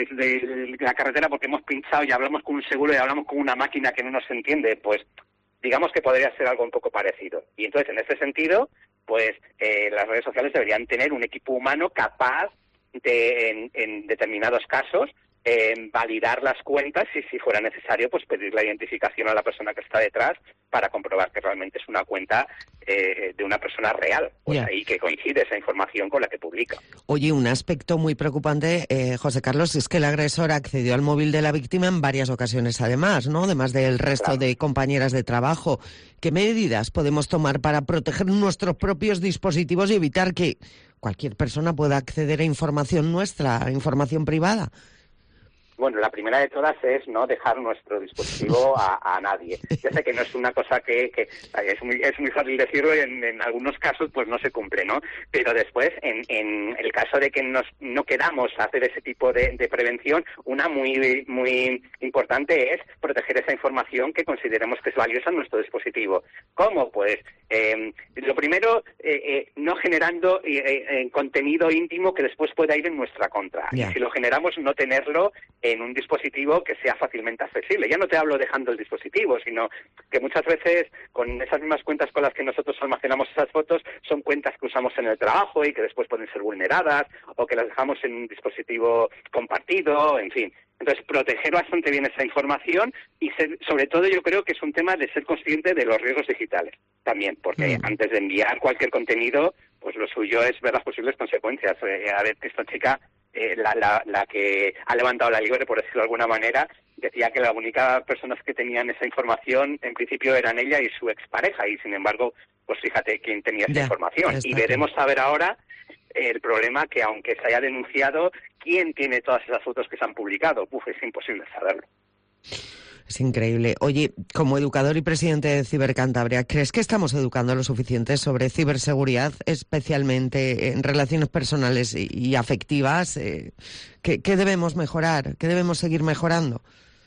desde la carretera porque hemos pinchado y hablamos con un seguro y hablamos con una máquina que no nos entiende, pues digamos que podría ser algo un poco parecido. Y entonces, en ese sentido, pues eh, las redes sociales deberían tener un equipo humano capaz de, en, en determinados casos, Eh, validar las cuentas y si fuera necesario pues pedir la identificación a la persona que está detrás para comprobar que realmente es una cuenta eh, de una persona real, pues yeah. ahí que coincide esa información con la que publica. Oye, un aspecto muy preocupante, eh, José Carlos, es que el agresor accedió al móvil de la víctima en varias ocasiones además, ¿no? Además del resto claro. de compañeras de trabajo. ¿Qué medidas podemos tomar para proteger nuestros propios dispositivos y evitar que cualquier persona pueda acceder a información nuestra, a información privada? Bueno, la primera de todas es no dejar nuestro dispositivo a, a nadie. Ya sé que no es una cosa que, que es muy es muy fácil decirlo y en, en algunos casos pues no se cumple, ¿no? Pero después, en, en el caso de que nos, no queramos hacer ese tipo de, de prevención, una muy muy importante es proteger esa información que consideremos que es valiosa en nuestro dispositivo. ¿Cómo? Pues eh, lo primero, eh, eh, no generando eh, eh, contenido íntimo que después pueda ir en nuestra contra. Yeah. Y si lo generamos, no tenerlo en un dispositivo que sea fácilmente accesible. Ya no te hablo dejando el dispositivo, sino que muchas veces con esas mismas cuentas con las que nosotros almacenamos esas fotos son cuentas que usamos en el trabajo y que después pueden ser vulneradas o que las dejamos en un dispositivo compartido, en fin. Entonces, proteger bastante bien esa información y ser, sobre todo yo creo que es un tema de ser consciente de los riesgos digitales también, porque mm. antes de enviar cualquier contenido, pues lo suyo es ver las posibles consecuencias. Eh, a ver, que esta chica, eh, la, la, la que ha levantado la liebre, por decirlo de alguna manera, decía que las únicas personas que tenían esa información en principio eran ella y su expareja, y sin embargo, pues fíjate quién tenía esa ya, información. Y veremos a ver ahora el problema que, aunque se haya denunciado, ¿quién tiene todas esas fotos que se han publicado? Uf, es imposible saberlo. Es increíble. Oye, como educador y presidente de Cibercantabria, ¿crees que estamos educando lo suficiente sobre ciberseguridad, especialmente en relaciones personales y, y afectivas? Eh, ¿qué, ¿Qué debemos mejorar? ¿Qué debemos seguir mejorando?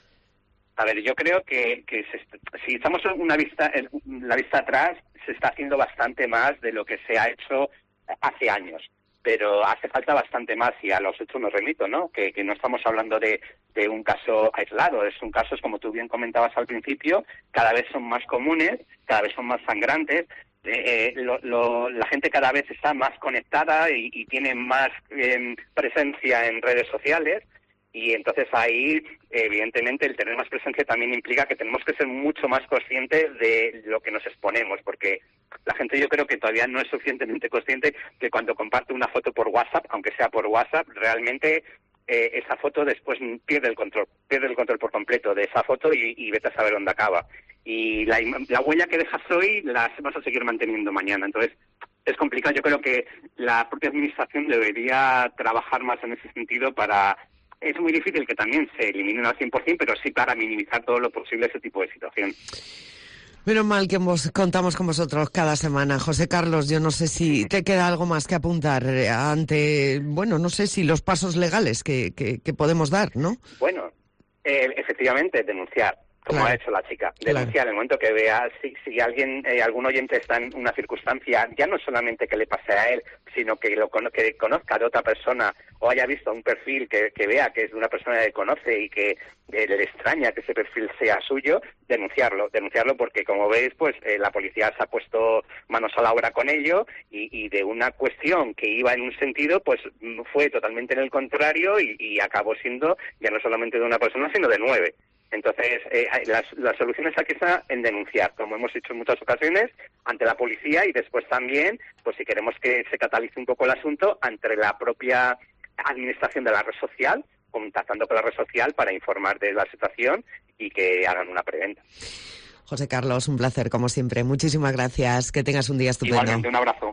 A ver, yo creo que, que se, si echamos una vista, la vista atrás, se está haciendo bastante más de lo que se ha hecho hace años. Pero hace falta bastante más y a los hechos me remito, ¿no? Que, que no estamos hablando de, de un caso aislado, es un caso, como tú bien comentabas al principio, cada vez son más comunes, cada vez son más sangrantes, eh, lo, lo, la gente cada vez está más conectada y, y tiene más eh, presencia en redes sociales. Y entonces ahí, evidentemente, el tener más presencia también implica que tenemos que ser mucho más conscientes de lo que nos exponemos, porque la gente yo creo que todavía no es suficientemente consciente que cuando comparte una foto por WhatsApp, aunque sea por WhatsApp, realmente eh, esa foto después pierde el control, pierde el control por completo de esa foto y, y vete a saber dónde acaba. Y la, la huella que dejas hoy la vas a seguir manteniendo mañana. Entonces, es complicado. Yo creo que la propia administración debería trabajar más en ese sentido para... Es muy difícil que también se eliminen al cien por ciento, pero sí para minimizar todo lo posible ese tipo de situación. Menos mal que vos, contamos con vosotros cada semana. José Carlos, yo no sé si te queda algo más que apuntar ante, bueno, no sé si los pasos legales que, que, que podemos dar, ¿no? Bueno, eh, efectivamente, denunciar. como claro. ha hecho la chica. Denunciar en el momento que vea, si, si alguien, eh, algún oyente está en una circunstancia, ya no solamente que le pase a él, sino que lo que conozca de otra persona o haya visto un perfil que, que vea que es de una persona que conoce y que eh, le extraña que ese perfil sea suyo, denunciarlo, denunciarlo porque como veis, pues eh, la policía se ha puesto manos a la obra con ello y, y de una cuestión que iba en un sentido, pues fue totalmente en el contrario y, y acabó siendo ya no solamente de una persona, sino de nueve. Entonces, eh, las, las soluciones aquí están en denunciar, como hemos hecho en muchas ocasiones, ante la policía y después también, pues si queremos que se catalice un poco el asunto, ante la propia administración de la red social, contactando con la red social para informar de la situación y que hagan una preventa. José Carlos, un placer, como siempre. Muchísimas gracias. Que tengas un día estupendo. Igualmente, un abrazo.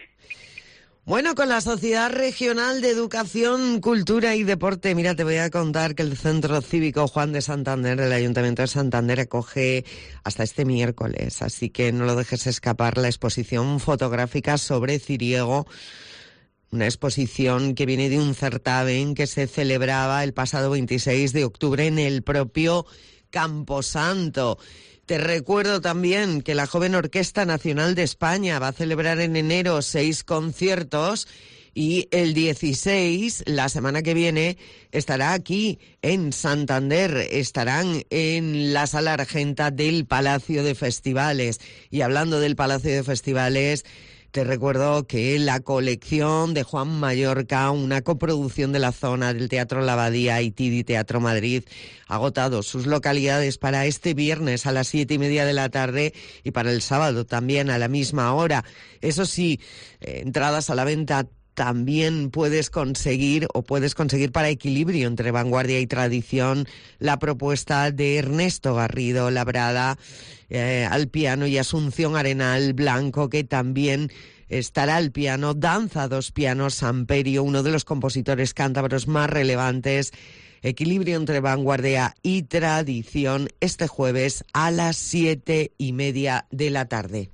Bueno, con la Sociedad Regional de Educación, Cultura y Deporte, mira, te voy a contar que el Centro Cívico Juan de Santander, del Ayuntamiento de Santander, acoge hasta este miércoles, así que no lo dejes escapar, la exposición fotográfica sobre Ciriego, una exposición que viene de un certamen que se celebraba el pasado veintiséis de octubre en el propio Camposanto. Te recuerdo también que la Joven Orquesta Nacional de España va a celebrar en enero seis conciertos y el dieciséis, la semana que viene, estará aquí en Santander. Estarán en la Sala Argenta del Palacio de Festivales. Y hablando del Palacio de Festivales, te recuerdo que la colección de Juan Mallorca, una coproducción de la zona del Teatro La Abadía y Tidi Teatro Madrid, ha agotado sus localidades para este viernes a las siete y media de la tarde y para el sábado también a la misma hora. Eso sí, eh, entradas a la venta también puedes conseguir o puedes conseguir para equilibrio entre vanguardia y tradición la propuesta de Ernesto Garrido Labrada eh, al piano y Asunción Arenal Blanco, que también estará al piano. Danza dos pianos Samperio, uno de los compositores cántabros más relevantes. Equilibrio entre vanguardia y tradición este jueves a las siete y media de la tarde.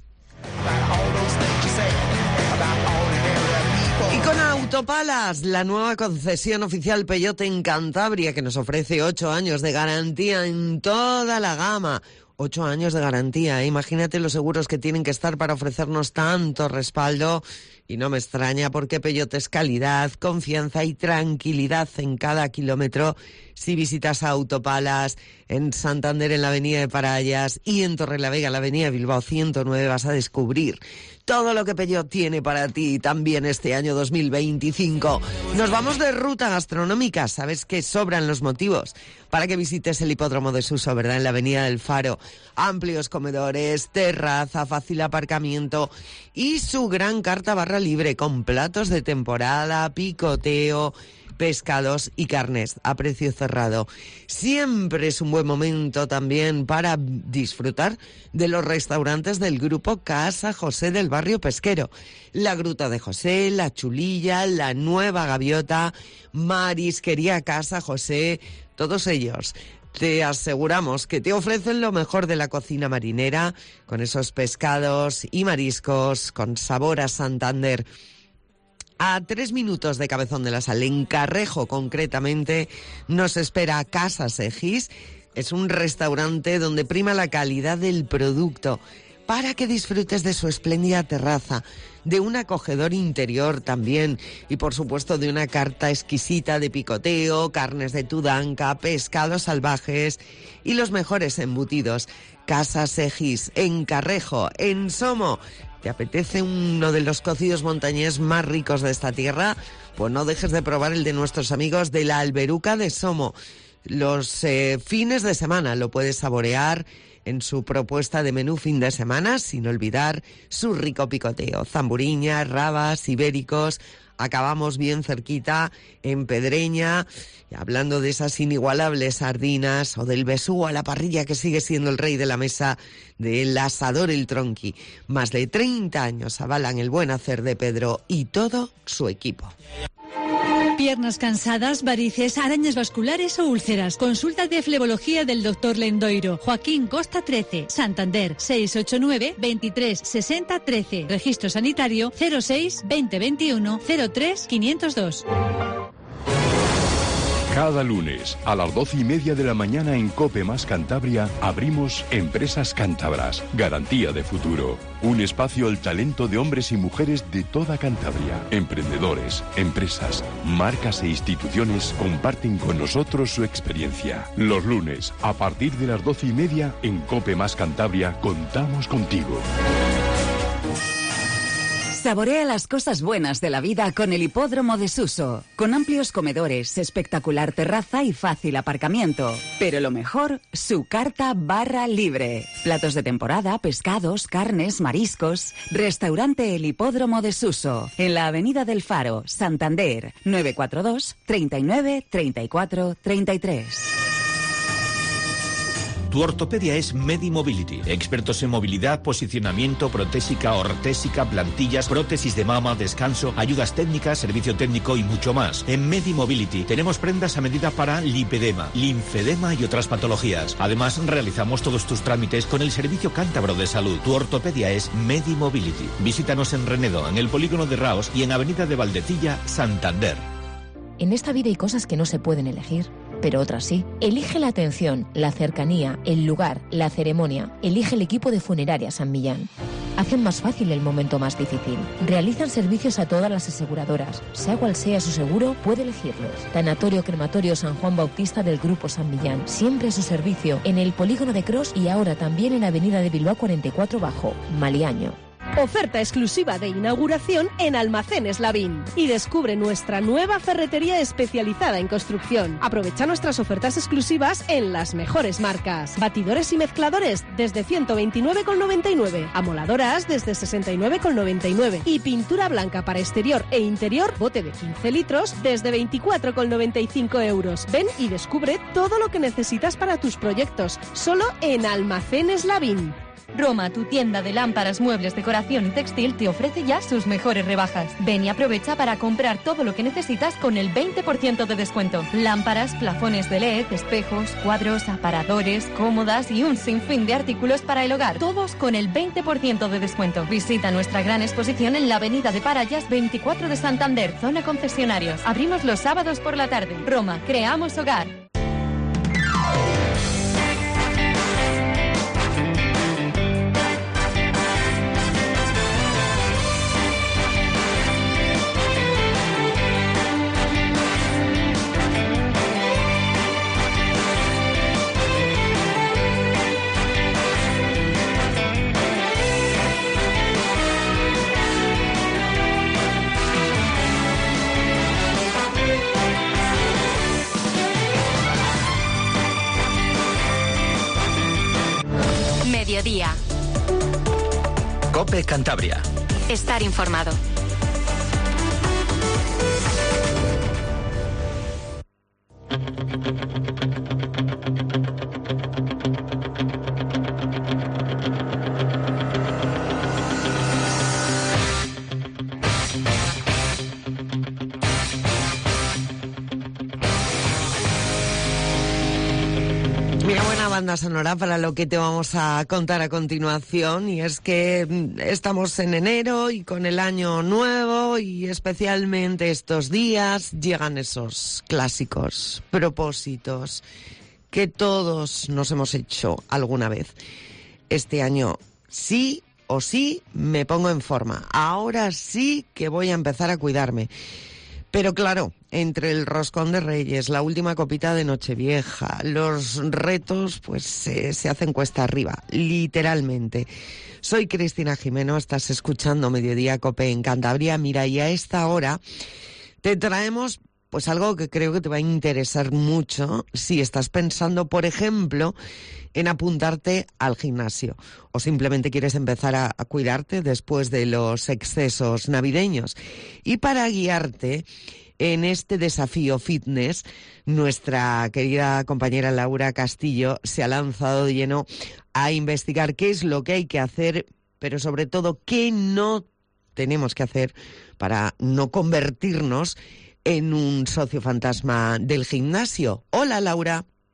Autopalas, la nueva concesión oficial Peugeot en Cantabria, que nos ofrece ocho años de garantía en toda la gama. Ocho años de garantía, ¿eh? Imagínate los seguros que tienen que estar para ofrecernos tanto respaldo. Y no me extraña porque Peugeot es calidad, confianza y tranquilidad en cada kilómetro. Si visitas a Autopalas en Santander, en la avenida de Parayas, y en Torrelavega, en la avenida Bilbao ciento nueve, vas a descubrir todo lo que Peugeot tiene para ti también este año dos mil veinticinco. Nos vamos de ruta gastronómica. Sabes que sobran los motivos para que visites el hipódromo de Suso, ¿verdad? En la avenida del Faro. Amplios comedores, terraza, fácil aparcamiento y su gran carta barra libre con platos de temporada, picoteo, pescados y carnes a precio cerrado. Siempre es un buen momento también para disfrutar de los restaurantes del grupo Casa José del barrio pesquero. La Gruta de José, La Chulilla, La Nueva Gaviota, Marisquería Casa José, todos ellos. Te aseguramos que te ofrecen lo mejor de la cocina marinera, con esos pescados y mariscos con sabor a Santander. A tres minutos de Cabezón de la Sal, en Carrejo concretamente, nos espera Casa Segis. Es un restaurante donde prima la calidad del producto para que disfrutes de su espléndida terraza, de un acogedor interior también y por supuesto de una carta exquisita de picoteo, carnes de tudanca, pescados salvajes y los mejores embutidos. Casa Segis, en Carrejo, en Somo. ¿Te apetece uno de los cocidos montañés más ricos de esta tierra? Pues no dejes de probar el de nuestros amigos de la Alberuca de Somo. Los eh, fines de semana lo puedes saborear en su propuesta de menú fin de semana, sin olvidar su rico picoteo. Zamburiñas, rabas, ibéricos. Acabamos bien cerquita en Pedreña, y hablando de esas inigualables sardinas o del besugo a la parrilla, que sigue siendo el rey de la mesa del asador El Tronqui. Más de treinta años avalan el buen hacer de Pedro y todo su equipo. Piernas cansadas, varices, arañas vasculares o úlceras. Consulta de flebología del doctor Lendoiro. Joaquín Costa trece, Santander, seis ocho nueve, veintitrés, sesenta, trece. Registro sanitario cero seis, veinte veintiuno, cero tres, quinientos dos. Cada lunes a las doce y media de la mañana en COPE más Cantabria abrimos Empresas Cántabras, garantía de futuro. Un espacio al talento de hombres y mujeres de toda Cantabria. Emprendedores, empresas, marcas e instituciones comparten con nosotros su experiencia. Los lunes, a partir de las doce y media, en COPE más Cantabria, contamos contigo. Saborea las cosas buenas de la vida con el Hipódromo de Suso, con amplios comedores, espectacular terraza y fácil aparcamiento. Pero lo mejor, su carta barra libre. Platos de temporada, pescados, carnes, mariscos. Restaurante El Hipódromo de Suso, en la Avenida del Faro, Santander, nueve cuatro dos, treinta y nueve, treinta y cuatro, treinta y tres. Tu ortopedia es MediMobility. Expertos en movilidad, posicionamiento, protésica, ortésica, plantillas, prótesis de mama, descanso, ayudas técnicas, servicio técnico y mucho más. En MediMobility tenemos prendas a medida para lipedema, linfedema y otras patologías. Además, realizamos todos tus trámites con el Servicio Cántabro de Salud. Tu ortopedia es MediMobility. Visítanos en Renedo, en el Polígono de Raos y en Avenida de Valdecilla, Santander. En esta vida hay cosas que no se pueden elegir, pero otras sí. Elige la atención, la cercanía, el lugar, la ceremonia. Elige el equipo de Funeraria San Millán. Hacen más fácil el momento más difícil. Realizan servicios a todas las aseguradoras. Sea cual sea su seguro, puede elegirlos. Tanatorio Crematorio San Juan Bautista del Grupo San Millán. Siempre a su servicio en el Polígono de Cros y ahora también en Avenida de Bilbao cuarenta y cuatro Bajo, Maliaño. Oferta exclusiva de inauguración en Almacenes Lavín. Y descubre nuestra nueva ferretería especializada en construcción. Aprovecha nuestras ofertas exclusivas en las mejores marcas. Batidores y mezcladores desde ciento veintinueve con noventa y nueve. Amoladoras desde sesenta y nueve con noventa y nueve. Y pintura blanca para exterior e interior, bote de quince litros, desde veinticuatro con noventa y cinco euros. Ven y descubre todo lo que necesitas para tus proyectos. Solo en Almacenes Lavín. Roma, tu tienda de lámparas, muebles, decoración y textil, te ofrece ya sus mejores rebajas. Ven y aprovecha para comprar todo lo que necesitas con el veinte por ciento de descuento. Lámparas, plafones de L E D, espejos, cuadros, aparadores, cómodas y un sinfín de artículos para el hogar. Todos con el veinte por ciento de descuento. Visita nuestra gran exposición en la Avenida de Parayas veinticuatro de Santander, zona concesionarios. Abrimos los sábados por la tarde. Roma, creamos hogar. Mediodía. COPE Cantabria. Estar informado. Banda sonora para lo que te vamos a contar a continuación, y es que estamos en enero y con el año nuevo, y especialmente estos días llegan esos clásicos propósitos que todos nos hemos hecho alguna vez. Este año sí o sí me pongo en forma, ahora sí que voy a empezar a cuidarme. Pero claro, entre el roscón de Reyes, la última copita de Nochevieja, los retos pues se, se hacen cuesta arriba, literalmente. Soy Cristina Jimeno, estás escuchando Mediodía COPE en Cantabria. Mira, y a esta hora te traemos pues algo que creo que te va a interesar mucho si estás pensando, por ejemplo, en apuntarte al gimnasio o simplemente quieres empezar a, a cuidarte después de los excesos navideños. Y para guiarte en este desafío fitness, nuestra querida compañera Laura Castillo se ha lanzado de lleno a investigar qué es lo que hay que hacer, pero sobre todo qué no tenemos que hacer para no convertirnos en un socio fantasma del gimnasio. Hola, Laura.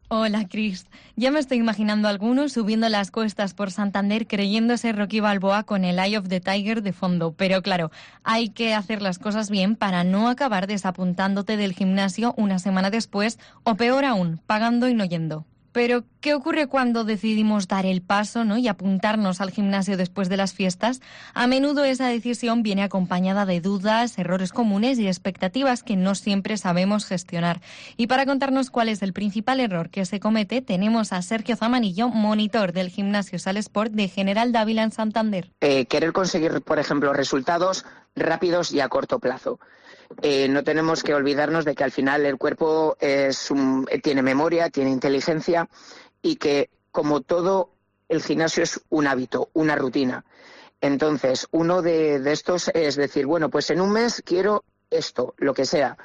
Hola, Cris. Ya me estoy imaginando a algunos subiendo las cuestas por Santander creyéndose Rocky Balboa con el Eye of the Tiger de fondo. Pero claro, hay que hacer las cosas bien para no acabar desapuntándote del gimnasio una semana después o peor aún, pagando y no yendo. Pero, ¿qué ocurre cuando decidimos dar el paso, ¿no? y apuntarnos al gimnasio después de las fiestas? A menudo esa decisión viene acompañada de dudas, errores comunes y expectativas que no siempre sabemos gestionar. Y para contarnos cuál es el principal error que se comete, tenemos a Sergio Zamanillo, monitor del gimnasio Sal Sport de General Dávila en Santander. Eh, querer conseguir, por ejemplo, resultados rápidos y a corto plazo. Eh, no tenemos que olvidarnos de que al final el cuerpo es un, tiene memoria, tiene inteligencia y que, como todo, el gimnasio es un hábito, una rutina. Entonces, uno de, de estos es decir, bueno, pues en un mes quiero esto, lo que sea.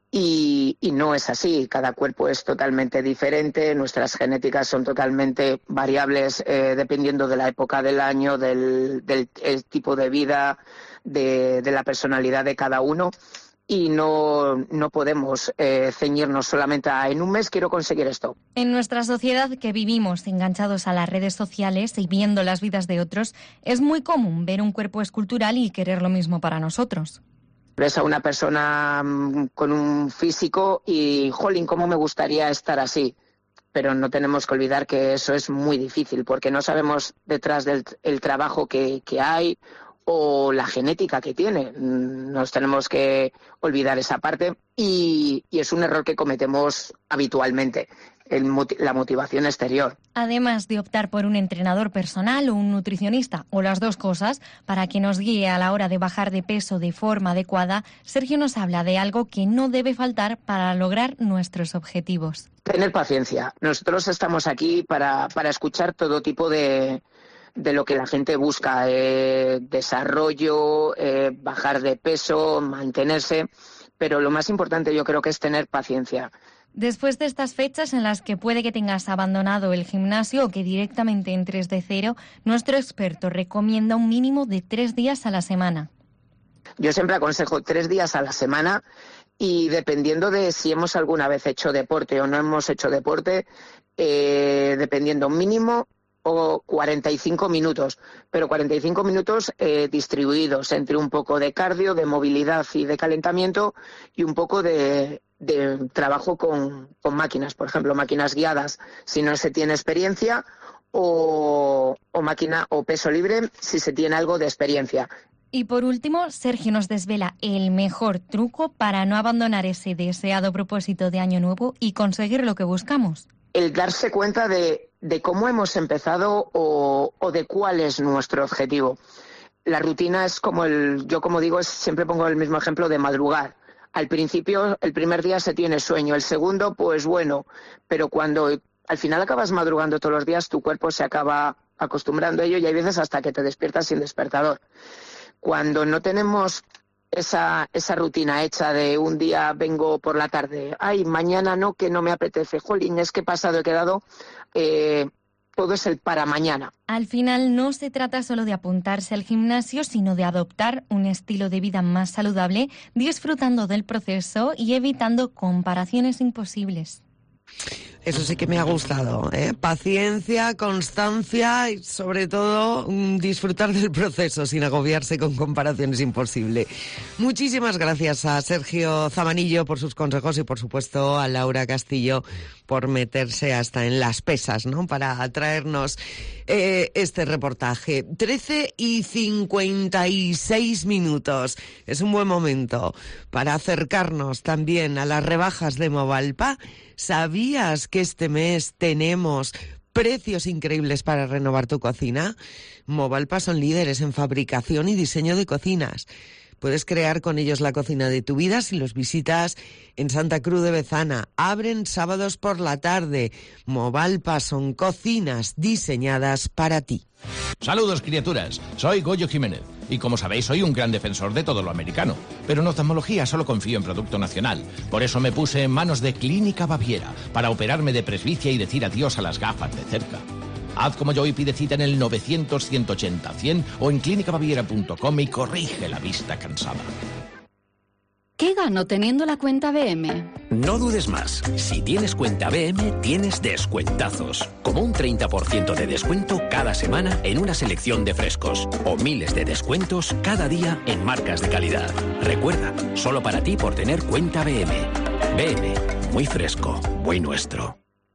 Y, y no es así, cada cuerpo es totalmente diferente, nuestras genéticas son totalmente variables eh, dependiendo de la época del año, del, del el tipo de vida, de, de la personalidad de cada uno. Y no, no podemos eh, ceñirnos solamente a en un mes quiero conseguir esto. En nuestra sociedad que vivimos enganchados a las redes sociales y viendo las vidas de otros, es muy común ver un cuerpo escultural y querer lo mismo para nosotros. Ves a una persona mmm, con un físico y, jolín, cómo me gustaría estar así. Pero no tenemos que olvidar que eso es muy difícil porque no sabemos detrás del el trabajo que, que hay o la genética que tiene. Nos tenemos que olvidar esa parte y, y es un error que cometemos habitualmente, el, la motivación exterior. Además de optar por un entrenador personal o un nutricionista, o las dos cosas, para que nos guíe a la hora de bajar de peso de forma adecuada, Sergio nos habla de algo que no debe faltar para lograr nuestros objetivos. Tener paciencia. Nosotros estamos aquí para, para escuchar todo tipo de... de lo que la gente busca, eh, desarrollo, eh, bajar de peso, mantenerse, pero lo más importante yo creo que es tener paciencia. Después de estas fechas en las que puede que tengas abandonado el gimnasio o que directamente entres de cero, nuestro experto recomienda un mínimo de tres días a la semana. Yo siempre aconsejo tres días a la semana y dependiendo de si hemos alguna vez hecho deporte o no hemos hecho deporte, eh, dependiendo mínimo o cuarenta y cinco minutos, pero cuarenta y cinco minutos eh, distribuidos entre un poco de cardio, de movilidad y de calentamiento y un poco de, de trabajo con, con máquinas, por ejemplo, máquinas guiadas si no se tiene experiencia o, o máquina o peso libre si se tiene algo de experiencia. Y por último, Sergio nos desvela el mejor truco para no abandonar ese deseado propósito de año nuevo y conseguir lo que buscamos. El darse cuenta de, de cómo hemos empezado o, o de cuál es nuestro objetivo. La rutina es como el, yo como digo, es, siempre pongo el mismo ejemplo de madrugar. Al principio, el primer día se tiene sueño, el segundo, pues bueno, pero cuando al final acabas madrugando todos los días, tu cuerpo se acaba acostumbrando a ello y hay veces hasta que te despiertas sin despertador. Cuando no tenemos esa esa rutina hecha de un día vengo por la tarde, ay, mañana no, que no me apetece, jolín, es que he pasado, he quedado, eh, todo es el para mañana. Al final no se trata solo de apuntarse al gimnasio, sino de adoptar un estilo de vida más saludable, disfrutando del proceso y evitando comparaciones imposibles. Eso sí que me ha gustado, ¿eh? Paciencia, constancia y sobre todo disfrutar del proceso sin agobiarse con comparaciones imposibles. Muchísimas gracias a Sergio Zamanillo por sus consejos y por supuesto a Laura Castillo por meterse hasta en las pesas, ¿no? Para traernos eh, este reportaje. trece y cincuenta y seis minutos. Es un buen momento para acercarnos también a las rebajas de Movalpa. ¿Sabías que este mes tenemos precios increíbles para renovar tu cocina? Movalpa son líderes en fabricación y diseño de cocinas. Puedes crear con ellos la cocina de tu vida si los visitas en Santa Cruz de Bezana. Abren sábados por la tarde. Movalpa son cocinas diseñadas para ti. Saludos, criaturas. Soy Goyo Jiménez. Y como sabéis, soy un gran defensor de todo lo americano. Pero en oftalmología solo confío en producto nacional. Por eso me puse en manos de Clínica Baviera para operarme de presbicia y decir adiós a las gafas de cerca. Haz como yo y pide cita en el novecientos, ciento ochenta, cien o en clínica baviera punto com y corrige la vista cansada. ¿Qué Siga no teniendo la cuenta B M. No dudes más. Si tienes cuenta B M, tienes descuentazos. Como un treinta por ciento de descuento cada semana en una selección de frescos. O miles de descuentos cada día en marcas de calidad. Recuerda, solo para ti por tener cuenta B M. B M, muy fresco, muy nuestro.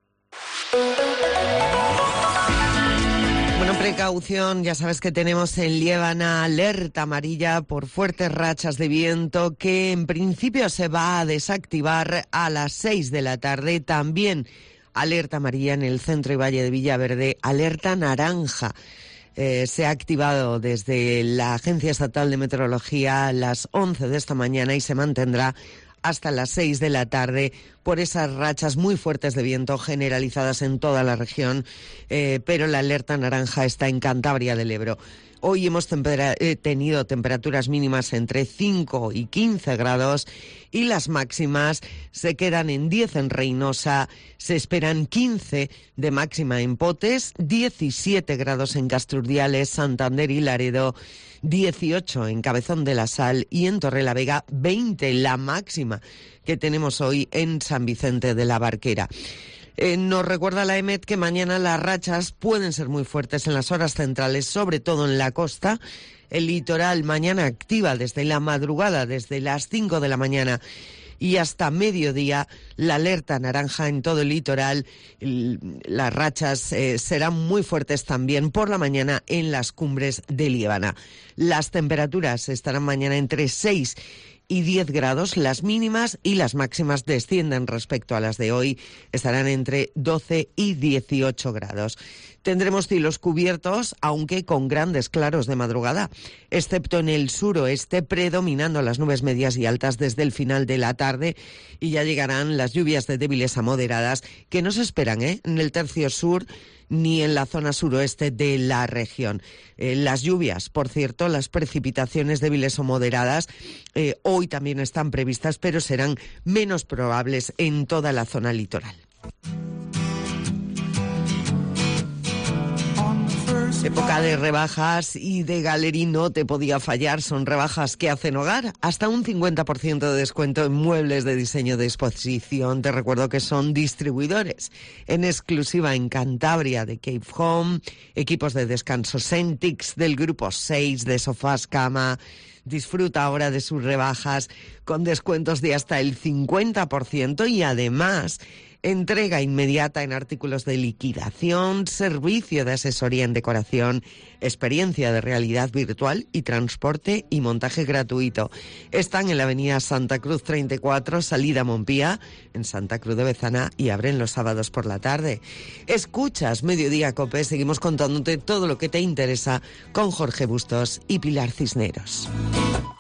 Bueno, precaución, ya sabes que tenemos en Liébana alerta amarilla por fuertes rachas de viento que en principio se va a desactivar a las seis de la tarde. También alerta amarilla en el centro y valle de Villaverde, alerta naranja. Eh, se ha activado desde la Agencia Estatal de Meteorología a las once de esta mañana y se mantendrá hasta las seis de la tarde por esas rachas muy fuertes de viento generalizadas en toda la región, eh, pero la alerta naranja está en Cantabria del Ebro. Hoy hemos tempera- eh, tenido temperaturas mínimas entre cinco y quince grados y las máximas se quedan en diez en Reynosa, se esperan quince de máxima en Potes, diecisiete grados en Casturdiales, Santander y Laredo, dieciocho en Cabezón de la Sal y en Torrelavega, veinte la máxima que tenemos hoy en San Vicente de la Barquera. Eh, nos recuerda la E M E T que mañana las rachas pueden ser muy fuertes en las horas centrales, sobre todo en la costa. El litoral mañana activa desde la madrugada, desde las cinco de la mañana y hasta mediodía, la alerta naranja en todo el litoral. Las rachas eh, serán muy fuertes también por la mañana en las cumbres de Liébana. Las temperaturas estarán mañana entre seis y diez grados, las mínimas, y las máximas descienden respecto a las de hoy, estarán entre doce y dieciocho grados. Tendremos cielos cubiertos, aunque con grandes claros de madrugada, excepto en el suroeste, predominando las nubes medias y altas desde el final de la tarde, y ya llegarán las lluvias de débiles a moderadas que no se esperan ¿eh? en el tercio sur ni en la zona suroeste de la región. Eh, las lluvias, por cierto, las precipitaciones débiles o moderadas, eh, hoy también están previstas, pero serán menos probables en toda la zona litoral. Época de rebajas y de Galerí no te podía fallar. Son rebajas que hacen hogar. Hasta un cincuenta por ciento de descuento en muebles de diseño de exposición. Te recuerdo que son distribuidores en exclusiva en Cantabria de Cape Home, equipos de descanso Sentix del grupo seis de sofás cama. Disfruta ahora de sus rebajas con descuentos de hasta el cincuenta por ciento y además entrega inmediata en artículos de liquidación, servicio de asesoría en decoración, experiencia de realidad virtual y transporte y montaje gratuito. Están en la avenida Santa Cruz treinta y cuatro, salida Montpía, en Santa Cruz de Bezana, y abren los sábados por la tarde. Escuchas Mediodía Cope, seguimos contándote todo lo que te interesa con Jorge Bustos y Pilar Cisneros.